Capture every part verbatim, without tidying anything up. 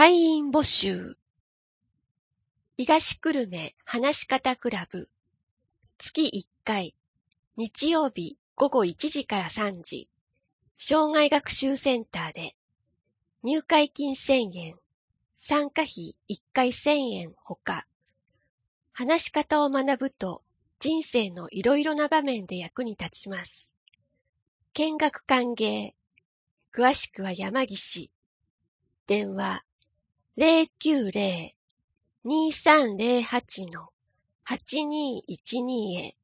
会員募集。東久留米話し方クラブ。月いっかい、日曜日ごごいちじからさんじ、障害学習センターで、入会金せんえん、参加費いっかいせんえんほか、話し方を学ぶと人生のいろいろな場面で役に立ちます。見学歓迎。詳しくは山岸。電話ゼロきゅうゼロ にさんゼロはち はちにいちに へ。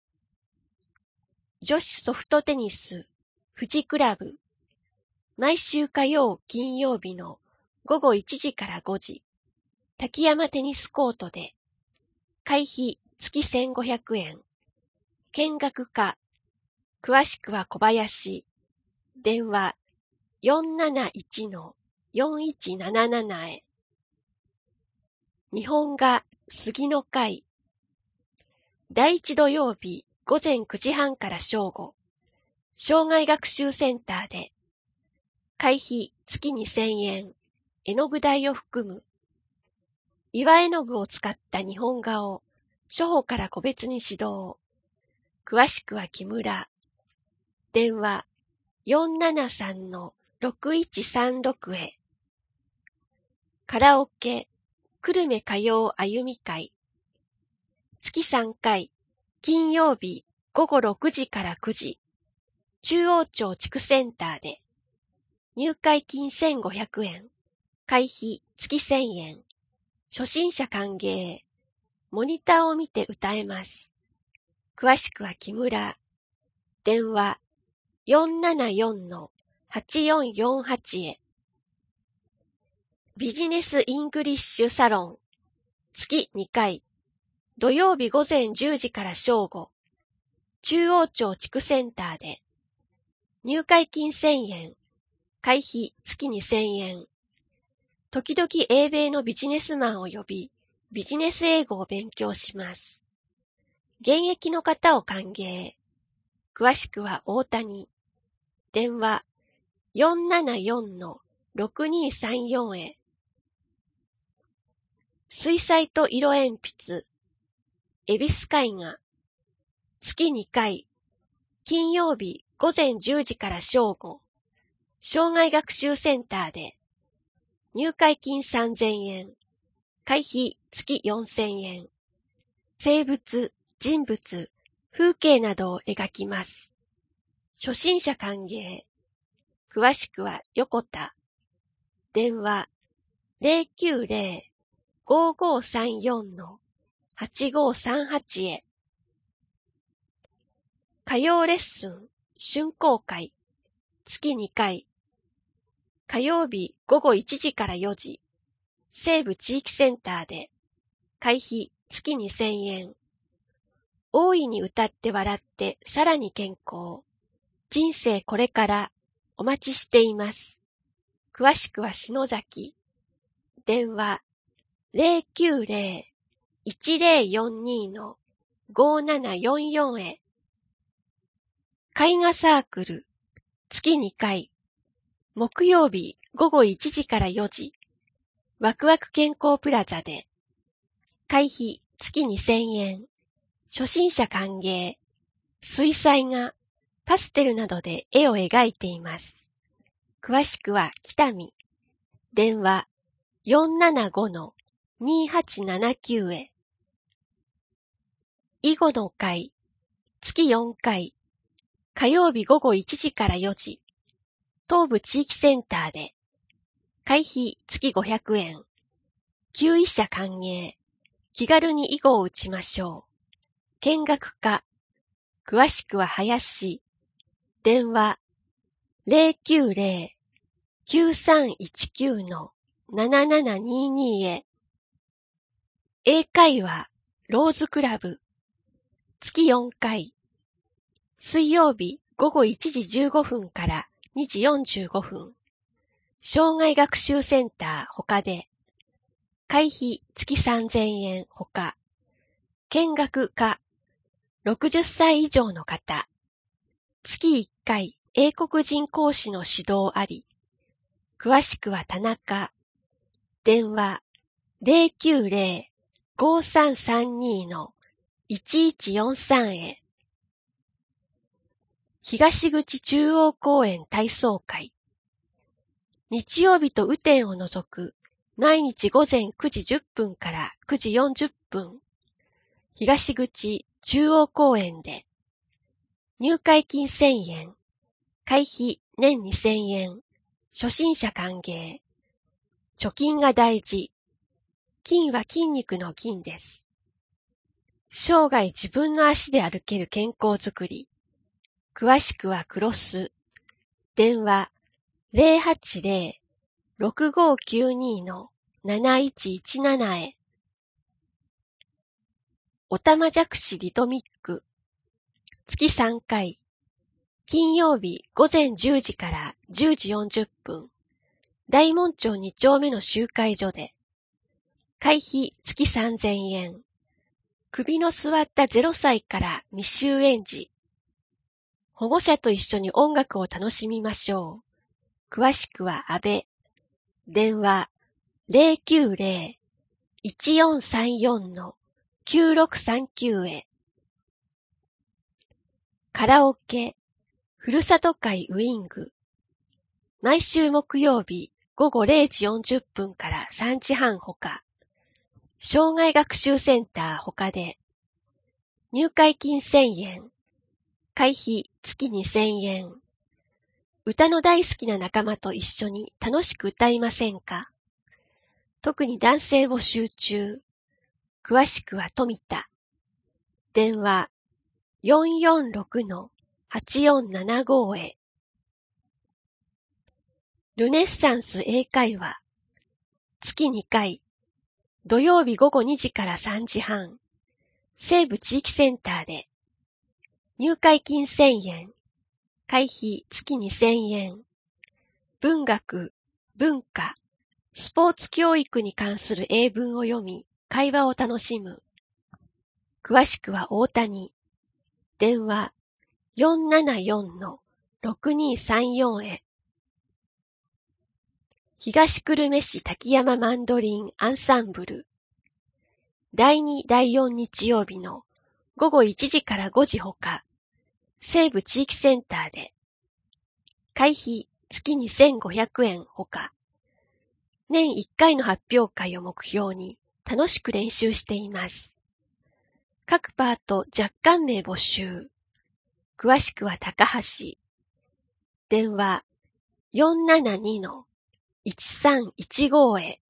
女子ソフトテニス富士クラブ。毎週火曜金曜日のごごいちじからごじ、滝山テニスコートで、会費月せんごひゃくえん。見学か、詳しくは小林。電話よんなないち よんいちなななな へ。日本画杉の会。第一土曜日ごぜんくじはんから正午、障害学習センターで、会費月にせんえん、絵の具代を含む。岩絵の具を使った日本画を初歩から個別に指導。詳しくは木村。電話よんななさん ろくいちさんろく へ。カラオケ久留米歌謡歩み会。月さんかい、金曜日ごごろくじからくじ、中央町地区センターで、入会金せんごひゃくえん、会費月せんえん、初心者歓迎、モニターを見て歌えます。詳しくは木村。電話よんななよん はちよんよんはち へ。ビジネスイングリッシュサロン。月にかい。土曜日ごぜんじゅうじから正午。中央町地区センターで。入会金せんえん。会費月にせんえん。時々英米のビジネスマンを呼び、ビジネス英語を勉強します。現役の方を歓迎。詳しくは大谷。電話よんななよん ろくにさんよん へ。水彩と色鉛筆。恵比寿絵画。月にかい。金曜日ごぜんじゅうじから正午。障害学習センターで。入会金さんぜんえん。会費月よんせんえん。生物、人物、風景などを描きます。初心者歓迎。詳しくは横田。電話ゼロきゅうゼロ ごごさんよん はちごさんはち へ。火曜レッスン春光会。月にかい。火曜日ごごいちじからよじ。西部地域センターで。会費月にせんえん。大いに歌って笑ってさらに健康。人生これからお待ちしています。詳しくは篠崎。電話ゼロきゅうゼロ いちゼロよんに ごななよんよん へ。絵画サークル月にかい。木曜日ごごいちじからよじ。ワクワク健康プラザで。会費月にせんえん。初心者歓迎。水彩画、パステルなどで絵を描いています。詳しくは北見。電話よんななご にはちななきゅう へ。囲碁の会。月よんかい。火曜日ごごいちじからよじ。東部地域センターで。会費月ごひゃくえん。級位者歓迎。気軽に囲碁を打ちましょう。見学家。詳しくは林。電話ゼロきゅうゼロ きゅうさんいちきゅう ななななにに へ。英会話ローズクラブ。月よんかい。水曜日ごごいちじじゅうごふんからにじよんじゅうごふん。障害学習センター他で。会費月さんぜんえんほか。見学家。ろくじゅっさい以上の方。月いっかい英国人講師の指導あり。詳しくは田中。 電話 ゼロきゅうゼロ ごさんさんに いちいちよんさん へ。東口中央公園体操会。日曜日と雨天を除く毎日午前くじじゅっぷんからくじよんじゅっぷん、東口中央公園で、入会金せんえん、会費年にせんえん、初心者歓迎、貯金が大事、筋は筋肉の筋です。生涯自分の足で歩ける健康づくり、詳しくはクロス、電話ゼロはちゼロ ろくごきゅうに なないちいちなな へ。おたまじゃくしリトミック、月さんかい、金曜日午前じゅうじからじゅうじよんじゅっぷん、大門町に丁目の集会所で、会費月さんぜんえん、首の座ったゼロさいから未就園児、保護者と一緒に音楽を楽しみましょう。詳しくは安倍、電話ゼロきゅうゼロ いちよんさんよん きゅうろくさんきゅう へ。カラオケ、ふるさと会ウィング。毎週木曜日午後れいじよんじゅっぷんからさんじはんほか。障害学習センターほかで。入会金せんえん。会費月にせんえん。歌の大好きな仲間と一緒に楽しく歌いませんか？特に男性募集中。詳しくは富田。電話 よんよんろく はちよんななご へ。ルネッサンス英会話。月にかい。土曜日午後にじからさんじはん。西部地域センターで。入会金せんえん。会費月にせんえん。文学、文化、スポーツ教育に関する英文を読み、会話を楽しむ。詳しくは大谷。電話 よんななよん ろくにさんよん へ。東久留米市滝山マンドリンアンサンブル。だいに、だいよん日曜日の午後いちじからごじほか、西部地域センターで。会費月にせんごひゃくえんほか。年いっかいの発表会を目標に楽しく練習しています。各パート若干名募集。詳しくは高橋。電話 よんななに いちさんいちご へ。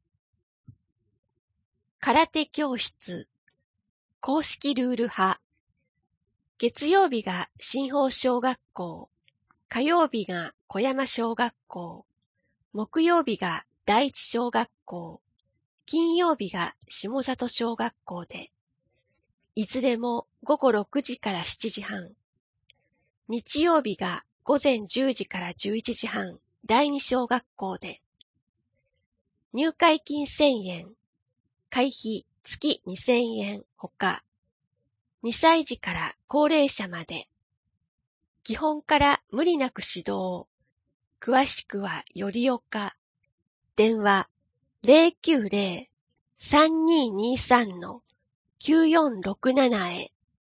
空手教室。公式ルール派。月曜日が新保小学校。火曜日が小山小学校。木曜日が第一小学校。金曜日が下里小学校で。いずれも午後ろくじからしちじはん。日曜日が午前じゅうじからじゅういちじはん。第二小学校で。入会金せんえん。会費月にせんえんほか。にさいじから高齢者まで。基本から無理なく指導。詳しくはよりおか。電話 ゼロきゅうゼロ さんにーにーさん きゅうよんろくなな へ。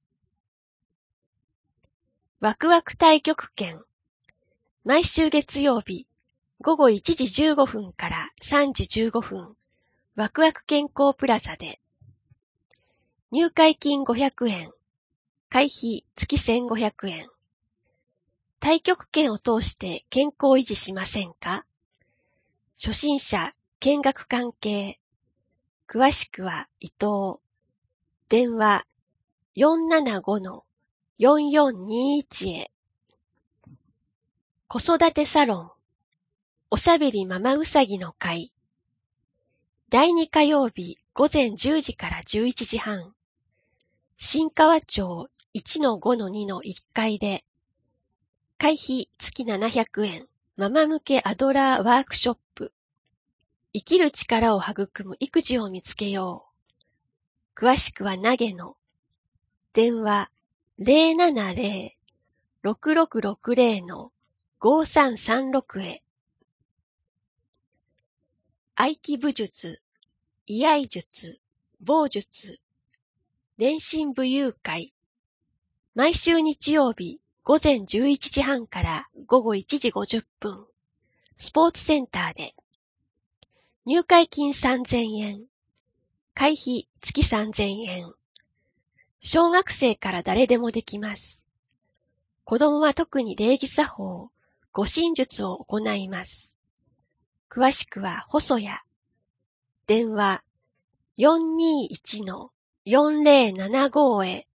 ワクワク太極拳。毎週月曜日、午後いちじじゅうごふんからさんじじゅうごふん、ワクワク健康プラザで。入会金ごひゃくえん。会費月せんごひゃくえん。太極拳を通して健康を維持しませんか？初心者、見学関係。詳しくは伊藤。電話 よんななご よんよんにいち へ。子育てサロン。おしゃべりママうさぎの会。だいに火曜日午前じゅうじからじゅういちじはん。新川町 いちのごのにのいっかいで。会費月ななひゃくえん。ママ向けアドラーワークショップ。生きる力を育む育児を見つけよう。詳しくは投げの。電話 ゼロななゼロ ろくろくろくゼロ ごさんさんろく へ。 合気武術、居合術、棒術、練心武勇会。毎週日曜日午前じゅういちじはんから午後いちじごじゅっぷん、スポーツセンターで。入会金さんぜんえん、会費月さんぜんえん。小学生から誰でもできます。子供は特に礼儀作法、護身術を行います。詳しくは細谷。電話 よんにーいちのよんぜろななご へ。